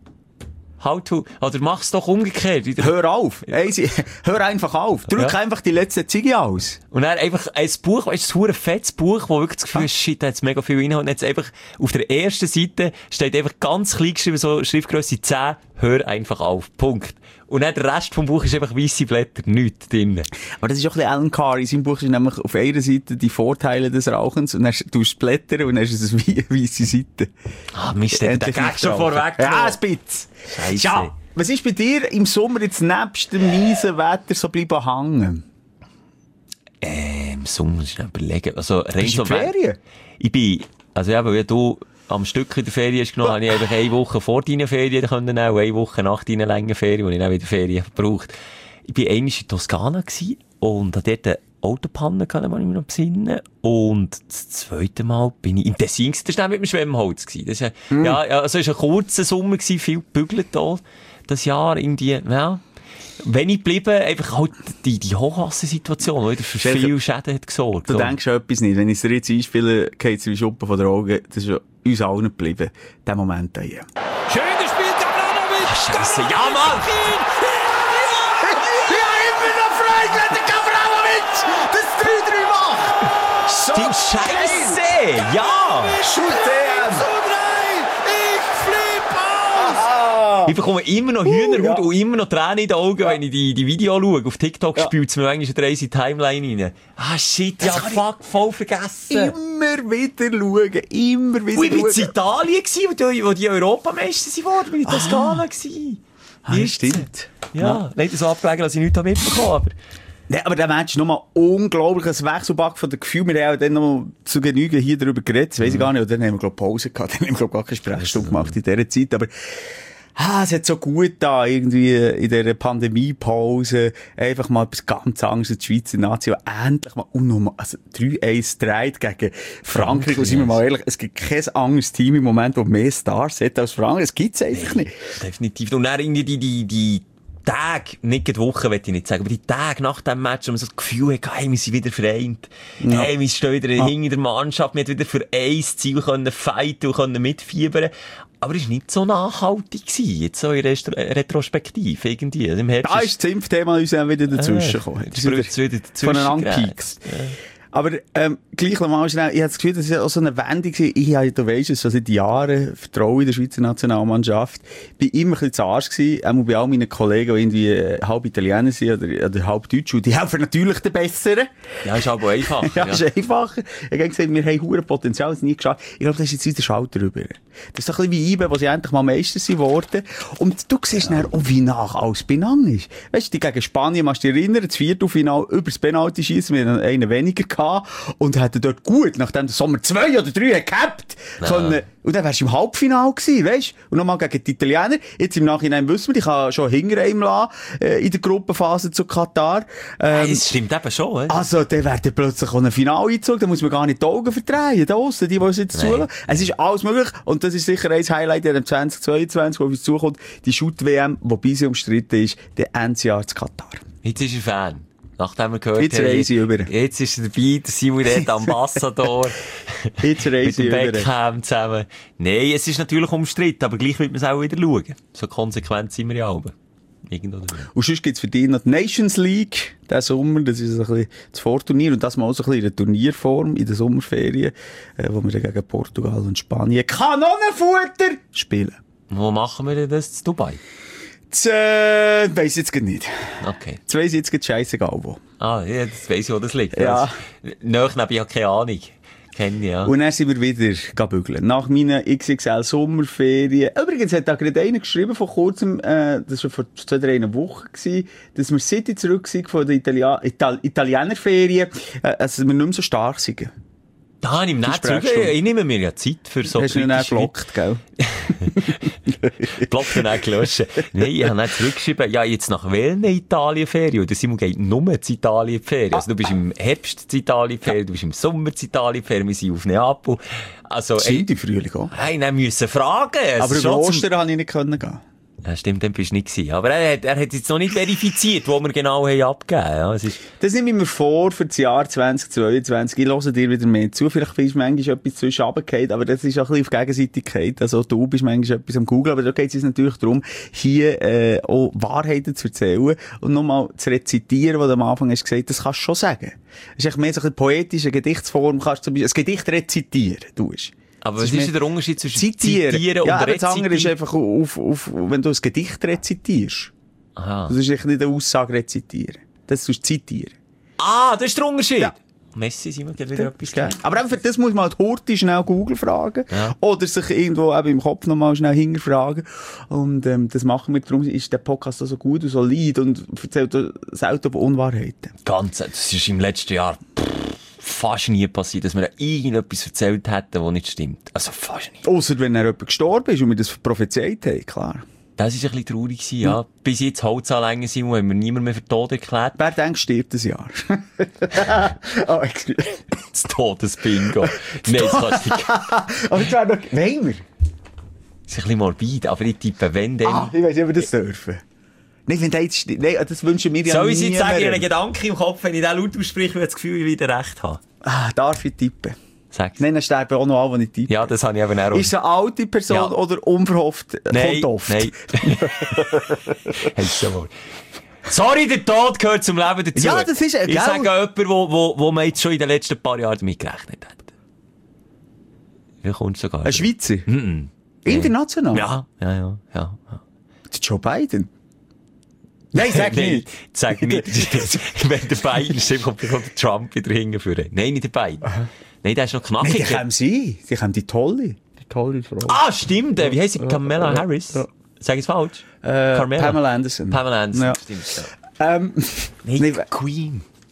How to, oder mach's doch umgekehrt. Wieder.
Hör auf. Hey, sie, hör einfach auf. Drück ja. einfach die letzte Ziege aus.
Und dann einfach ein Buch, weißt du, ein fettes Buch, wo wirklich das Gefühl ist, shit, da hat's mega viel Inhalt. Und jetzt einfach auf der ersten Seite steht einfach ganz klein geschrieben, so Schriftgröße zehn, hör einfach auf. Punkt. Und dann der Rest vom Buch ist einfach weisse Blätter, nichts drin.
Aber das ist auch ein bisschen Alan Carr. In seinem Buch ist nämlich auf einer Seite die Vorteile des Rauchens und dann tust du Blätter und dann ist es eine weisse Seite.
Ah, Mist, der geht schon vorweg.
Ja, ein bisschen.
Scheisse.
Ja, was ist bei dir im Sommer jetzt nebst dem miesen Wetter so bleiben hängen?
Äh, im Sommer ist noch überlegen. Also, rein
Bist du
so
in Ferien?
Ich bin, also ja, weil du am Stück in der Ferien hast genommen, habe ich einfach eine Woche vor deinen Ferien können auch, eine Woche nach deinen langen Ferien, wo ich dann wieder Ferien gebraucht. Ich war einmal in Toskana gewesen und hatte dort eine Autopanne, kann ich mich noch besinnen. Und das zweite Mal bin ich im Tessin, das war mit dem Schwemmholz gewesen. Das ist ein, mm. ja, also es war ein kurzer Sommer gewesen, viel gebügelt da, das Jahr, irgendwie, ja. Wenn ich geblieben, einfach halt die, die Hochwassensituation, die für viele Schäden hat gesorgt.
Du oder? Denkst schon etwas nicht. Wenn ich es dir jetzt einspiele, geht es wie Schuppen von den Augen. Das ist uns allen geblieben. Der Moment da hier.
Schön gespielt, Gavranovic!
Ach, Scheiße, ja, Mann!
Ja, immer noch Freude, wenn der Gavranovic das drei drei macht! So
Stimmt, Scheiße! Ja! Ich bekomme immer noch Hühnerhaut uh, ja. und immer noch Tränen in den Augen, ja. wenn ich die, die Video schaue. Auf TikTok ja. spielt es mir manchmal eine reise Timeline rein. Ah, shit, ja, fuck, voll vergessen.
Immer wieder schauen, immer wieder
schauen.
Und
ich war in Italien, wo, wo die Europameister waren, bin ich in Toskana.
Ah, ja, stimmt.
Ja, ja. Leider so abgelegen, dass ich nichts mitbekommen habe.
Nee, aber der Match ist nochmal unglaubliches Wechselback von den Gefühlen. Wir haben dann noch zu Genüge hier darüber geredet. Das weiss ich gar nicht. Und dann haben wir, glaube ich, Pause gehabt. Dann haben wir, glaube ich, gar keine Sprechstunde gemacht in dieser Zeit. Aber ah, es hat so gut da, irgendwie in dieser Pandemiepause, einfach mal etwas ganz anderes, die Schweizer Nation, endlich mal, und nochmal, also drei eins Streit gegen Frankreich, und sind wir mal ehrlich, es gibt kein anderes Team im Moment, das mehr Stars hat als Frankreich, das gibt's einfach nicht.
Definitiv. Und dann irgendwie die, die, die Tage, nicht die Woche, will ich nicht sagen, aber die Tage nach dem Match, wo man so das Gefühl hat, hey, wir sind wieder vereint. Ja. Hey, wir stehen wieder ja. hinter der Mannschaft, wir haben wieder für ein Ziel können fighten und können mitfiebern. Aber es war nicht so nachhaltig gewesen, jetzt so in Restro- Retrospektiv, irgendwie. Also im Herbst
da ist das Impfthema uns auch wieder dazwischen gekommen.
Das ist wieder, wieder
voneinander gepiekst. Aber, ähm, gleich nochmal schnell, ich habe das Gefühl, das ist auch so eine Wendung gewesen. Ich habe, du weisst es, schon seit Jahren Vertrauen in der Schweizer Nationalmannschaft. Bin immer ein bisschen zu Arsch gewesen, auch bei all meinen Kollegen, die irgendwie äh, halb Italiener sind oder, oder halb Deutsch, und die helfen natürlich den Besseren.
Ja, ist aber einfacher.
ja, ja, ist einfacher. Ich habe gesagt, wir haben hure Potenzial, es nie geschafft. Ich glaube, das ist jetzt wieder Schalter rüber. Das ist so ein bisschen wie I B E, wo sie endlich mal Meister sind worden. Und du siehst ja. dann auch, wie nach alles benannt ist. Weißt du, gegen Spanien, musst du dich erinnern, das Viertelfinale über das Penalty-Schießen, wir haben einen weniger gehabt. Und hätte dort gut, nachdem der Sommer zwei oder drei hat gehabt, können, und dann wärst du im Halbfinale gewesen, weisst? Und nochmal gegen die Italiener. Jetzt im Nachhinein wissen wir, ich kann schon hinterheim lassen, äh, in der Gruppenphase zu Katar. Ähm,
das stimmt eben schon, oder?
Also, dann wird dann plötzlich auch ein Finaleinzug, da muss man gar nicht die Augen verdrehen, da aussen, die, die uns jetzt zulassen. Es ist alles möglich, und das ist sicher ein Highlight in dem zwanzig zweiundzwanzig, wo auf uns zukommt, die Shoot-W M, wobei sie umstritten ist, der Endjahr zu Katar.
Jetzt ist er Fan. Nachdem wir gehört
jetzt
haben,
reise ich über.
Jetzt ist er dabei, der Simon Red Ambassador.
Jetzt reise ich über.
Mit dem Beckham zusammen. Nein, es ist natürlich umstritten, aber gleich wird man es auch wieder schauen. So konsequent sind wir ja alle. Irgendwo dabei.
Und sonst gibt's für dich noch die Nations League, diesen Sommer, das ist ein bisschen das Vorturnier, und das mal auch so ein bisschen in der Turnierform in der Sommerferien, äh, wo wir dann gegen Portugal und Spanien Kanonenfutter spielen.
Wo machen wir denn das? In Dubai?
Das, äh, weiss ich jetzt gar nicht.
Okay.
Das weiss ich jetzt gar scheissegal wo.
Ah, ja, das weiss ich, wo das liegt.
Ja.
Nach neben, ich habe keine Ahnung. Kenne ich, ja.
Und dann sind wir wieder gebügeln. Nach meinen X X L Sommerferien. Übrigens hat da gerade einer geschrieben vor kurzem, äh, das war vor zwei, drei Wochen gewesen, dass wir seit zurück sind von den Italia- Ital- Italienerferien, äh, also wir nicht mehr so stark sind.
Da habe ich ihm nicht zurück. Ich nehme mir ja Zeit für so
Hast du ihn auch geblockt, gell?
Blockt ihn auch gelöscht. Nein, ich habe nicht zurückgeschrieben, ja, jetzt nach welchen Italienferien? Der Simon geht nur zu Italienferien. Also du bist im Herbst zu Italienferien, du bist im Sommer zu Italienferien, wir sind auf Neapel. Also,
sind die Frühling auch?
Hey, dann müssen fragen.
Aber über Ostern konnte ich nicht gehen.
Ja, stimmt, dann bist du nicht gewesen. Aber er hat, er hat jetzt noch nicht verifiziert, wo wir genau haben abgegeben. Ja, es ist...
Das nehme ich mir vor für das Jahr zwanzig zweiundzwanzig. Ich höre dir wieder mehr zu. Vielleicht bist du manchmal etwas zwischen runtergefallen, aber das ist auch ein bisschen auf Gegenseitigkeit. Also du bist manchmal etwas am Googlen, aber da geht es uns natürlich darum, hier äh, auch Wahrheiten zu erzählen und nochmal zu rezitieren, was du am Anfang hast gesagt, das kannst du schon sagen. Das ist echt mehr so eine poetische Gedichtsform. Kannst du zum Beispiel ein Gedicht rezitieren, du hast.
Aber was ist, ist der Unterschied zwischen
zitieren,
zitieren und
ja,
rezitieren?
Das andere ist einfach, auf, auf, wenn du ein Gedicht rezitierst.
Aha.
Das ist echt nicht eine Aussage rezitieren. Das ist zitieren.
Ah, das ist der Unterschied.
Ja.
Messi, sind wir wieder ja, etwas
geil. Aber einfach, das muss man halt Horti schnell Google fragen. Ja. Oder sich irgendwo eben im Kopf nochmal schnell hinterfragen. Und, ähm, das machen wir. Darum ist der Podcast auch so gut und solid und erzählt selten Unwahrheiten.
Ganz, das ist im letzten Jahr fast nie passiert, dass wir irgendetwas erzählt hätten, das nicht stimmt. Also fast nie.
Ausser wenn er jemand gestorben ist und wir das prophezeit haben, klar.
Das war ein bisschen traurig gewesen, ja. ja. Bis jetzt Holzanlängen sind, haben wir niemand mehr für tot erklärt.
Wer denkt, stirbt ein Jahr? Oh, excuse.
Das Todesbingo. Nein, das kannst du nicht.
Aber das wäre doch... Wollen wir?
Das ist ein bisschen morbid, aber ich tippe, wenn dann...
Ah, ich weiss nicht, ob wir das dürfen. Nein, wenn der jetzt... Nein, das wünschen wir ja
Soll
nie
ich jetzt sagen, ich habe einen
mehr.
Gedanken im Kopf, wenn ich den laut ausspreche, will ich das Gefühl, ich wieder recht habe.
Ah, darf ich tippen?
Sag's.
Nein, dann sterben auch noch alle, die ich tippe.
Ja, das habe ich eben auch.
Ist es eine alte Person ja. oder unverhofft?
Nein,
kommt oft?
Nein. Sorry, der Tod gehört zum Leben dazu.
Ja, das ist...
Ich sage jemand, wo, wo, wo man jetzt schon in den letzten paar Jahren damit gerechnet hat. Wie kommst du sogar?
Ein Schweizer?
Mm -mm.
International?
Ja, ja, ja, ja. ja.
Joe Biden? Nein, sag nicht.
Sag nicht. Wenn der Biden stimmt, kommt der Trump wieder hingeführen. Nein, nicht der Biden. Aha. Nein, der ist noch knackig.
Nein, die haben sie. Die haben die tolle. Die tolle Frau.
Ah, stimmt. Ja. Wie heisst sie? Kamala ja. Harris? Ja. Sag ich es falsch?
Äh, Pamela Anderson.
Pamela Anderson.
Ja.
Stimmt. Ja.
Ähm,
nein,
nee,
Queen.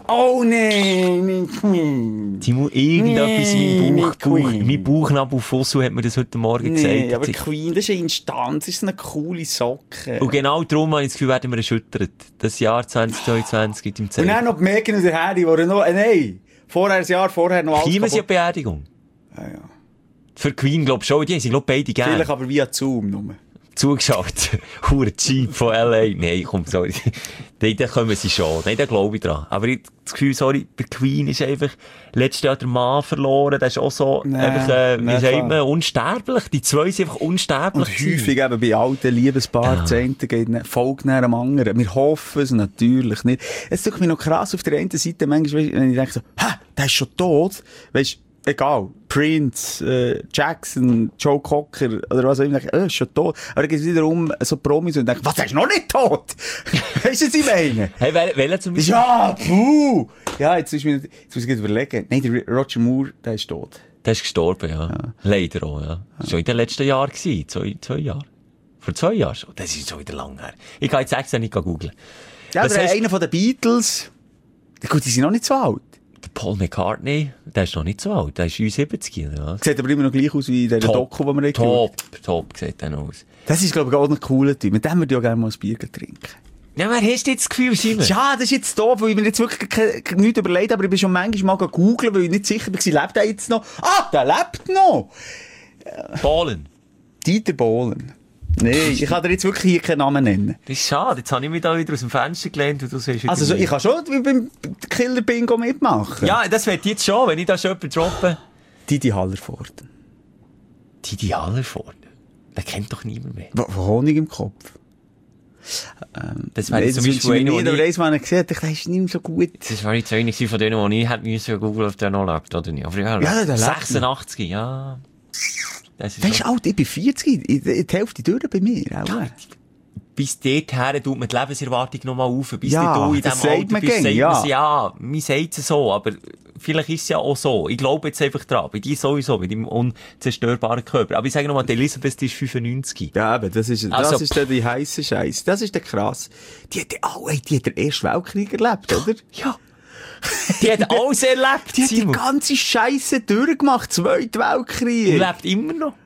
Oh nein, nicht Queen.
Timo, irgendetwas
Nee,
im Bauch,
nicht
Bauch,
Queen.
mein Bauchnabelfussel hat mir das heute Morgen
Nee,
gesagt.
aber Queen, das ist eine Instanz, das ist eine coole Socke.
Und genau darum habe ich das Gefühl, werden wir erschüttert. Das Jahr zwanzig zweiundzwanzig gibt ihm
Und
Zeit.
dann noch die Megan und der Harry, die noch, äh, nein, vorher, ein Jahr vorher noch alles
Kiemen sie eine
kaputt-
Beerdigung?
Ja, ja.
Für Queen, glaub ich schon. Die haben sie, glaub ich, beide
Vielleicht
gerne
aber via Zoom nur.
zugeschaut. Hure Jeep von L A. Nein, komm, sorry. Nein, da kommen sie schon. Nein, da glaube ich dran. Aber ich habe das Gefühl, sorry, bei Queen ist einfach letztes Jahr der Mann verloren. Der ist auch so,
Nee,
einfach, äh, wie
nee,
sagt
klar.
man, unsterblich. Die zwei sind einfach
Und
unsterblich.
häufig eben bei alten Liebespaaren, das eine geht ne, folgt nach dem anderen. Wir hoffen es natürlich nicht. Es tut mich noch krass auf der einen Seite, manchmal, wenn ich denke so, hä, der ist schon tot. Weisst, egal. Prince, äh, Jackson, Joe Cocker, oder was auch immer, denke, äh, ist schon tot. Aber dann geht es wiederum so Promis und denke, was, der ist noch nicht tot? Weißt du, was ich meine?
Hey, wel- welcher zum Beispiel?
Ja, puh! Ja, jetzt, ist mir, jetzt muss ich gerade überlegen. Nein, der Roger Moore, der ist tot.
Der ist gestorben, ja. Leider auch, ja. Das war schon in den letzten Jahren gewesen. Zwei, zwei Jahre. Vor zwei Jahren schon. Das ist schon wieder lang her. Ich kann jetzt extra nicht googeln.
Ja,
Das
aber
heißt-
einer von den Beatles, gut, die sind noch nicht so alt.
Paul McCartney, der ist noch nicht so alt. Der ist Ü siebzig, ja.
Sieht aber immer noch gleich aus wie in der Doku, die wir haben
Top, top sieht der noch aus.
Das ist, glaube ich, auch ein cooler Typ. Mit dem würde ich auch gerne mal ein Bier trinken.
Ja, wer hast du jetzt das Gefühl, Simon?
Ja, das ist jetzt doof, weil ich mir jetzt wirklich ke- ke- nichts überlegt habe, aber ich bin schon manchmal mal googeln, weil ich nicht sicher war, lebt er jetzt noch? Ah, der lebt noch!
Ballen.
Dieter Bohlen. Nee, ich kann dir jetzt wirklich hier keinen Namen nennen.
Das ist schade. Jetzt habe ich mich da wieder aus dem Fenster gelehnt und du siehst wieder
Also, so,
nicht.
ich kann schon wie beim Killer Bingo mitmachen.
Ja, das wird jetzt schon, wenn ich da schon jemanden droppe.
Didi Hallerford.
Didi Hallerford. Den kennt doch niemand mehr.
Wo- wo Honig im Kopf.
Das wäre
Nee,
jetzt zum
das
Beispiel
wünsche ich
einer,
mir nie,
wo
aber
ich...
eins Mal gesehen habe, der ist nicht mehr so gut.
Das war jetzt einer von denen, wo ich hätte müssen googeln, ob der noch lebt oder nicht. Aber ja,
Ja, der lebt noch.
sechsundachtzig, ja. Das ist
Der ist
so.
alt, ich bin vierzig, ich- die Hälfte durch bei mir. Auch.
Bis dorthin tut man die Lebenserwartung noch mal auf. Bis
Ja,
du in
das
diesem
sagt
Alter
man
bist,
gern,
sagt
ja.
man es, ja, man sagt es so, aber vielleicht ist es ja auch so. Ich glaube jetzt einfach dran. Bei dir sowieso, mit deinem unzerstörbaren Körper. Aber ich sage nochmal, die Elisabeth, die ist fünfundneunzig.
Ja, aber das ist, das
Also,
ist dann die heisse Scheiße. Das ist der krass. Die hat, oh, ey, die hat den Ersten Weltkrieg erlebt, oder?
Ja. Die hat alles erlebt,
Die hat die
Simon.
ganze Scheiße durchgemacht. Zweiter
Und
Weltkrieg.
lebt immer noch.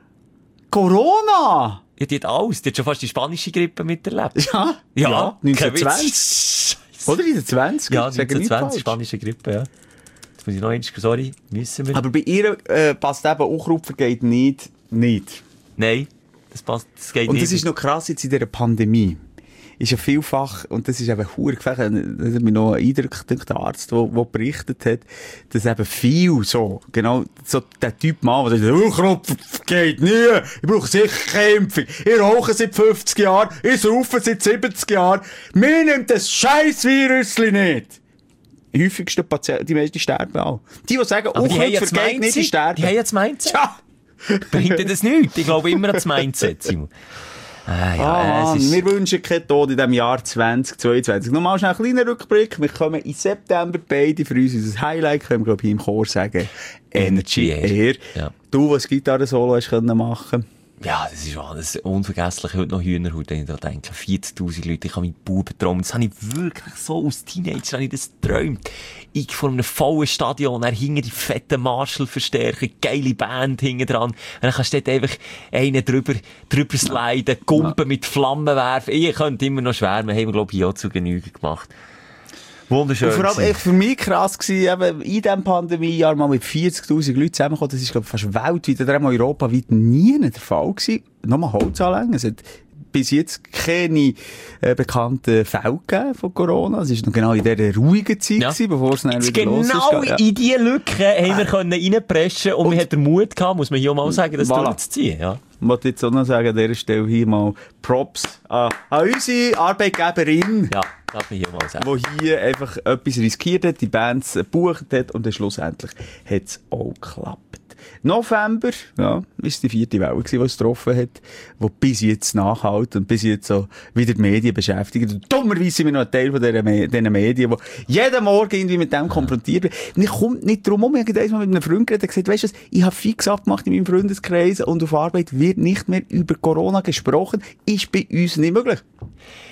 Corona.
Ja, die hat alles. Die hat schon fast die spanische Grippe miterlebt.
Ja.
Ja, kein Witz.
neunzehnhundertzwanzig. Oder in den zwanziger?
Ja,
Sagen nicht
neunzehnhundertzwanzig,
falsch.
spanische Grippe, ja. Jetzt muss ich noch eins, sorry, müssen wir.
Aber bei ihr äh, passt eben Uchrupfen geht nicht. Nicht.
Nein, das passt, das geht
Und
nicht.
das ist noch krass jetzt in dieser Pandemie. Ist ja vielfach, und das ist eben verdammt gefährlich, das hat mir noch ein Eindruck, der Arzt, der, der berichtet hat, dass eben viel so, genau, so der Typ Mann, der sagt, Uchrupfen geht nie, ich brauche sicher keine Impfung, ich rauche seit fünfzig Jahren, ich saufe seit siebzig Jahren, mir nimmt das scheiß Virusli nicht. Die häufigsten Patienten, die meisten sterben auch. Die, die sagen,
Aber die haben ja das
Uchrupfen geht nicht, die
Mindset.
sterben.
Die haben ja das Mindset.
Tja!
Bringt dir das nichts? Ich glaube immer an das Mindset, Simon. Ah, ja,
Ah,
es
Mann,
ist...
wir wünschen keinen Tod in diesem Jahr zwanzig zweiundzwanzig. Nochmal schnell einen kleinen Rückblick. Wir kommen im September beide für uns unser Highlight, können wir, glaube ich, im Chor sagen. Energy Air.
Ja.
Du, was Gitarre-Solo hast können machen.
Ja, das ist wahr, das ist unvergesslich. Heute noch Hühnerhaut, wenn ich da denke. vierzigtausend Leute, ich habe meinen Buben geträumt. Das habe ich wirklich so als Teenager, habe ich das geträumt. Ich vor einem vollen Stadion, er hinten die fetten Marshall-Verstärker, geile Band hinten dran. Und dann kannst du dort einfach einen drüber, drüber sliden, Gumpen mit Flammen werfen. Ich könnte immer noch schwärmen, haben wir, glaube ich, auch zu Genüge gemacht. Wunderschön.
Und vor allem
gewesen.
echt für mich krass gewesen, eben in diesem Pandemiejahr mal mit vierzigtausend Leuten zusammengekommen. Das ist, glaube ich, fast weltweit oder einmal europaweit nie der Fall gewesen. Nochmal Holz anlegen. Es hat bis jetzt keine äh, bekannten Fälle gegeben von Corona. Es war noch genau in dieser ruhigen Zeit,
Ja.
gewesen, bevor es dann wieder los ist.
Genau
Ja.
in diese Lücke haben wir können reinpreschen und, und wir hatten den Mut gehabt, muss man hier auch mal sagen, das
Voilà.
durchzuziehen. Ja.
Ich wollte jetzt auch noch sagen, an dieser Stelle hier mal Props an, an unsere Arbeitgeberin,
Ja, darf man hier mal sagen.
die hier einfach etwas riskiert hat, die Bands gebucht hat und dann schlussendlich hat es auch geklappt. November, ja, ist die vierte Welle gewesen, die es getroffen hat, die bis jetzt nachhält und bis jetzt so wieder die Medien beschäftigt. Und dummerweise sind wir noch ein Teil von diesen Me- diesen Medien, die jeden Morgen irgendwie mit dem konfrontiert werden. Und ich komme nicht drum um. Ich habe einmal mit einem Freund geredet und gesagt, weisst du was, ich habe fix abgemacht in meinem Freundeskreis und auf Arbeit wird nicht mehr über Corona gesprochen. Ist bei uns nicht möglich.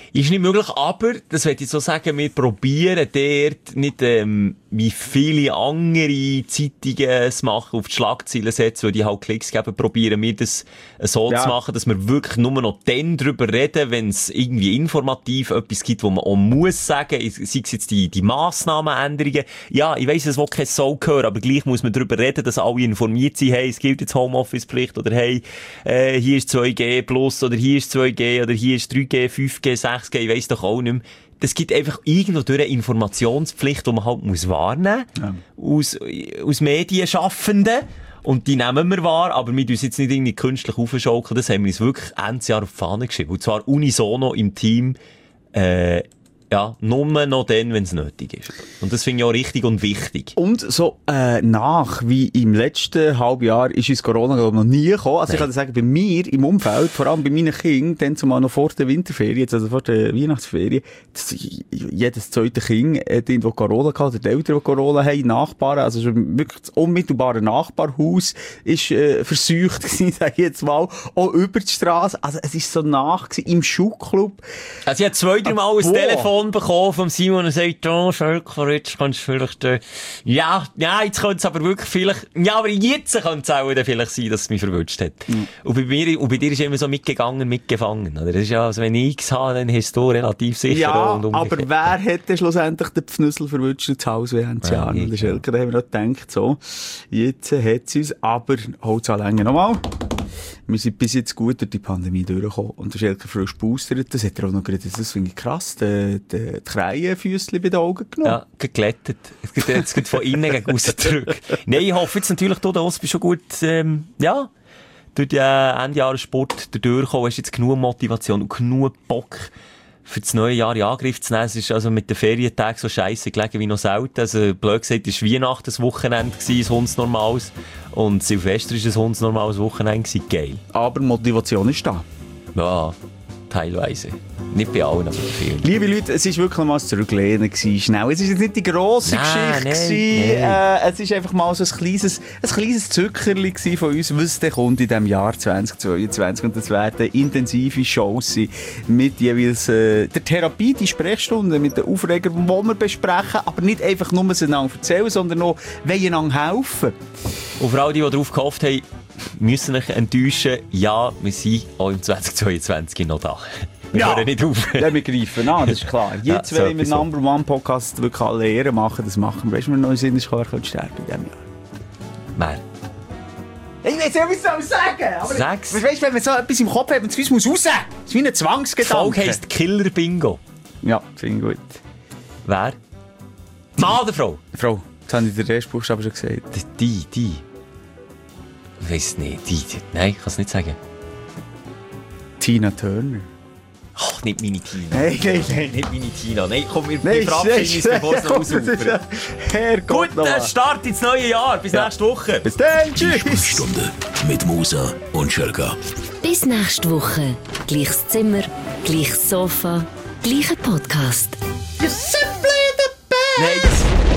Ist nicht möglich, aber, das möchte ich so sagen, wir probieren dort nicht, ähm, wie viele andere Zeitungen es machen, auf die Schlagzeilen setzen, weil die halt Klicks geben, probieren wir das so
Ja.
zu machen, dass wir wirklich nur noch dann drüber reden, wenn es irgendwie informativ etwas gibt, wo man auch muss sagen, sei es jetzt die, die Massnahmenänderungen. Ja, ich weiss, es will kein Sau hören, aber gleich muss man drüber reden, dass alle informiert sind, hey, es gilt jetzt Homeoffice-Pflicht, oder hey, äh, hier ist zwei G plus, oder hier ist zwei G, oder hier ist drei G, fünf G, sechs G, ich weiss doch auch nicht mehr. Das gibt einfach irgendwo durch eine Informationspflicht, die man halt muss wahrnehmen muss, ja. aus, aus Medienschaffenden. Und die nehmen wir wahr, aber wir uns jetzt nicht irgendwie künstlich aufschaukeln. Das haben wir uns wirklich Ende Jahr auf die Fahne geschrieben. Und zwar unisono im Team, äh, ja, nur noch dann, wenn es nötig ist. Und das finde ich auch richtig und wichtig.
Und so äh, nach, wie im letzten Halbjahr, ist uns Corona glaub, noch nie gekommen. Also Nein. Ich kann sagen, bei mir im Umfeld, vor allem bei meinen Kindern, dann zumal noch vor der Winterferien, also vor der Weihnachtsferien, das, jedes zweite Kind hat irgendwo Corona gehabt, oder die Eltern, die Corona haben, Nachbarn, also schon wirklich das unmittelbare Nachbarhaus ist äh, verseucht gewesen, sage ich jetzt mal, auch über die Straße. Also es ist so nach gewesen, im Schuhclub.
Also ich habe zwei, drei Mal ein Telefon bekommen von Simon und sagt, oh, Schölker, jetzt kannst du vielleicht, äh, ja, ja, jetzt könnte es aber wirklich vielleicht, ja, aber jetzt könnte es auch vielleicht sein, dass es mich verwünscht hat. Mhm. Und bei mir, und bei dir ist immer so mitgegangen, mitgefangen, oder? Das ist ja, also wenn ich X habe, dann hast du relativ sicher.
Ja,
und
aber wer hätte schlussendlich den Pfnüssel verwünscht ins Haus während des Jahres? Und der Schölker, da haben wir noch gedacht, so, jetzt hat es uns, aber Holz an Länge nochmal. Wir sind bis jetzt gut durch die Pandemie durchgekommen. Und der Schelker frisch boostert. Das hat er auch noch gerade, das finde ich krass, die, die, die Krähenfüßchen bei den Augen genommen.
Ja, geglättet. Es geht jetzt geht von innen gegen aussen zurück. Nein, ich hoffe jetzt natürlich, du, der Ospi, schon gut, ähm, ja, durch den Endjahressport durchgekommen. Hast jetzt genug Motivation und genug Bock, für das neue Jahr in Angriff zu nehmen. Es ist also mit den Ferientagen so scheisse gelegen wie noch selten. Also, blöd gesagt, es war Weihnachten ein Wochenende, ein hundsnormales. Und Silvester war ein hundsnormales Wochenende. Geil.
Aber Motivation ist da.
Ja, teilweise. Nicht bei allen, aber bei vielen.
Liebe Leute, es war wirklich mal das Zurücklehnen gewesen, schnell. Es war jetzt nicht die grosse
nein,
Geschichte.
Nein, nein.
Äh, es war einfach mal so ein kleines, ein kleines Zückerli von uns, was denn kommt in diesem Jahr zwanzig zweiundzwanzig. Und das werden intensive Shows sein mit jeweils äh, der Therapie, die Sprechstunde, mit den Aufregern, die wir besprechen, aber nicht einfach nur einander erzählen, sondern auch einander helfen.
Und für all die, die darauf gehofft haben, müssen euch enttäuschen, ja, wir sind auch im zwanzig zweiundzwanzig noch da. Wir
ja.
hören nicht auf.
Ja, wir greifen an, das ist klar. Jetzt,
ja,
wenn wir
so
Number One Podcast wirklich alle Ehren machen, das machen wir. Weißt du, wir noch in Sinn ist, wer könnte sterben in diesem Jahr?
Wer?
Ich weiß nicht, was ich sagen aber
Sag's.
Weißt du, wenn man so etwas im Kopf hat und es muss raus, das ist wie ein
Die
Zwangsgedanke.
Folge heisst Killer Bingo.
Ja, finde ich gut.
Wer? Mann oder Frau?
Frau, jetzt habe ich den ersten Buchstaben schon gesagt.
Die, die. Ich weiss nicht, die, die. Nein, ich kann es nicht sagen.
Tina Turner.
Ach, nicht meine Tina.
Nein, nein, nein.
Nicht meine Tina. Nein, komm, wir,
Nein,
wir verabschieden uns, bevor es noch ausufert.
Herrgott,
Guten Start ins neue Jahr. Bis
ja.
nächste Woche.
Bis dann, tschüss.
Sprechstunde mit Musa und Schölker.
Bis nächste Woche. Gleiches Zimmer, gleiches Sofa, gleicher Podcast.
You're simply the best.
Nein, das